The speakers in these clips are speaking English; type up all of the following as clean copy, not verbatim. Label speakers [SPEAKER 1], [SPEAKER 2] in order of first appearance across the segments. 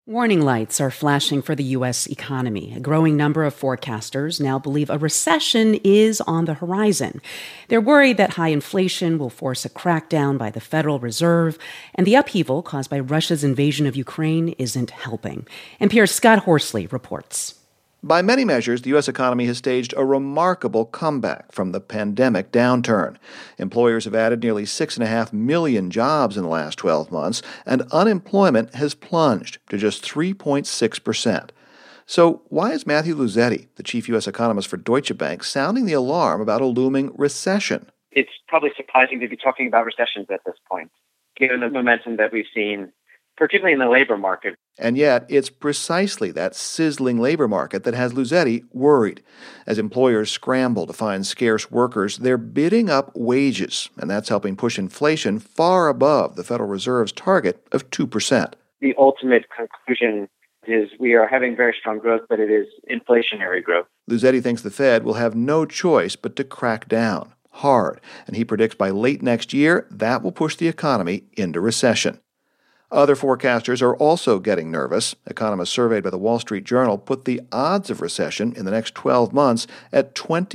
[SPEAKER 1] Warning lights are flashing for the U.S. economy. A growing number of forecasters now believe a recession is on the horizon. They're worried that high inflation will force a crackdown by the Federal Reserve, and the upheaval caused by Russia's invasion of Ukraine isn't helping. NPR's Scott Horsley reports.
[SPEAKER 2] By many measures, the U.S. economy has staged a remarkable comeback from the pandemic downturn. Employers have added nearly 6.5 million jobs in the last 12 months, and unemployment has plunged to just 3.6%. So why is Matthew Luzetti, the chief U.S. economist for Deutsche Bank, sounding the alarm about a looming recession?
[SPEAKER 3] It's probably surprising to be talking about recessions at this point, given the momentum that we've seen, particularly in the labor market.
[SPEAKER 2] And yet, it's precisely that sizzling labor market that has Luzetti worried. As employers scramble to find scarce workers, they're bidding up wages, and that's helping push inflation far above the Federal Reserve's target of 2%.
[SPEAKER 3] The ultimate conclusion is we are having very strong growth, but it is inflationary growth.
[SPEAKER 2] Luzetti thinks the Fed will have no choice but to crack down hard, and he predicts by late next year that will push the economy into recession. Other forecasters are also getting nervous. Economists surveyed by the Wall Street Journal put the odds of recession in the next 12 months at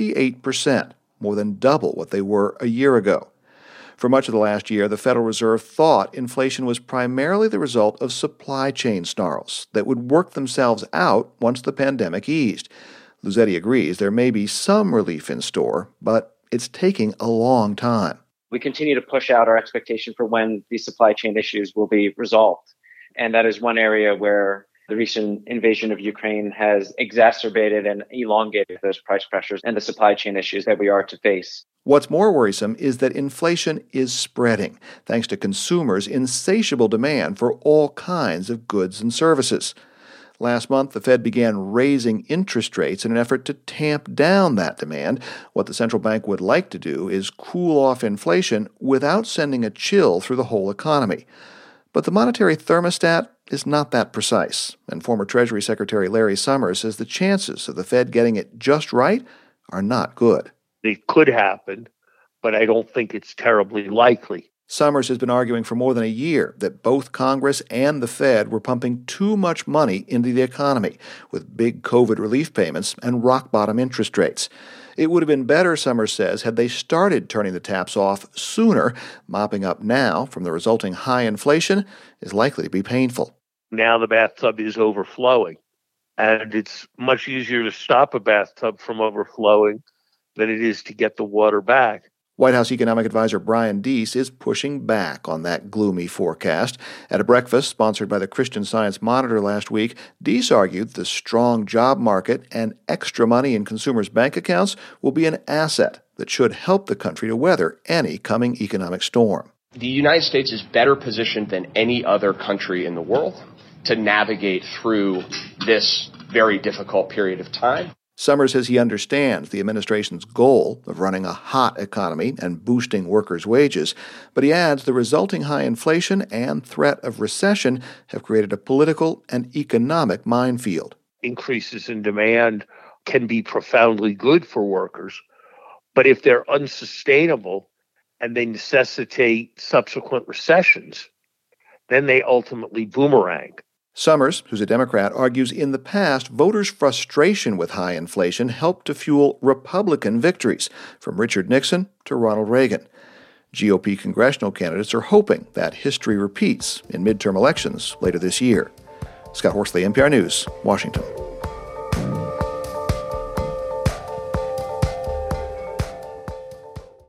[SPEAKER 2] 28%, more than double what they were a year ago. For much of the last year, the Federal Reserve thought inflation was primarily the result of supply chain snarls that would work themselves out once the pandemic eased. Luzetti agrees there may be some relief in store, but it's taking a long time.
[SPEAKER 3] We continue to push out our expectation for when these supply chain issues will be resolved. And that is one area where the recent invasion of Ukraine has exacerbated and elongated those price pressures and the supply chain issues that we are to face.
[SPEAKER 2] What's more worrisome is that inflation is spreading, thanks to consumers' insatiable demand for all kinds of goods and services. Last month, the Fed began raising interest rates in an effort to tamp down that demand. What the central bank would like to do is cool off inflation without sending a chill through the whole economy. But the monetary thermostat is not that precise, and former Treasury Secretary Larry Summers says the chances of the Fed getting it just right are not good.
[SPEAKER 4] It could happen, but I don't think it's terribly likely.
[SPEAKER 2] Summers has been arguing for more than a year that both Congress and the Fed were pumping too much money into the economy with big COVID relief payments and rock-bottom interest rates. It would have been better, Summers says, had they started turning the taps off sooner. Mopping up now from the resulting high inflation is likely to be painful.
[SPEAKER 4] Now the bathtub is overflowing, and it's much easier to stop a bathtub from overflowing than it is to get the water back.
[SPEAKER 2] White House economic advisor Brian Deese is pushing back on that gloomy forecast. At a breakfast sponsored by the Christian Science Monitor last week, Deese argued the strong job market and extra money in consumers' bank accounts will be an asset that should help the country to weather any coming economic storm.
[SPEAKER 5] The United States is better positioned than any other country in the world to navigate through this very difficult period of time.
[SPEAKER 2] Summers says he understands the administration's goal of running a hot economy and boosting workers' wages, but he adds the resulting high inflation and threat of recession have created a political and economic minefield.
[SPEAKER 4] Increases in demand can be profoundly good for workers, but if they're unsustainable and they necessitate subsequent recessions, then they ultimately boomerang.
[SPEAKER 2] Summers, who's a Democrat, argues in the past, voters' frustration with high inflation helped to fuel Republican victories, from Richard Nixon to Ronald Reagan. GOP congressional candidates are hoping that history repeats in midterm elections later this year. Scott Horsley, NPR News, Washington.